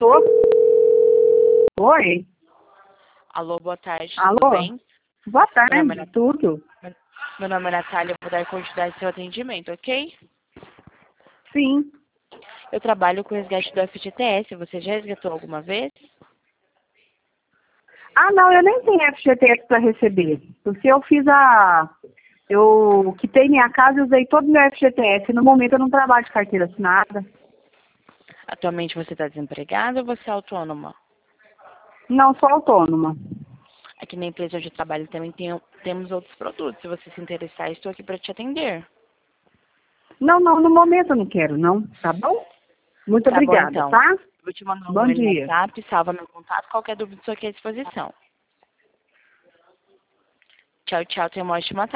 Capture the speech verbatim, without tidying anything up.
Tô. Oi. Alô, boa tarde, Alô? tudo bem? Boa Meu nome é, tarde, tudo? Nat- meu nome é Natália, eu vou dar continuidade ao seu atendimento, ok? Sim. Eu trabalho com o resgate do F G T S, você já resgatou alguma vez? Ah, não, eu nem tenho F G T S para receber. Porque eu fiz a... Eu quitei minha casa e usei todo o meu F G T S. No momento eu não trabalho de carteira assinada. Atualmente você está desempregada ou você é autônoma? Não sou autônoma. Aqui na empresa onde eu trabalho também tem, temos outros produtos. Se você se interessar, estou aqui para te atender. Não, não, no momento eu não quero, não. Tá bom? Muito Tá bom, obrigada, então. tá? Vou te mandar um Bom número no dia. WhatsApp, salva meu contato, qualquer dúvida estou aqui à disposição. Tchau, tchau, tenha uma ótima tarde.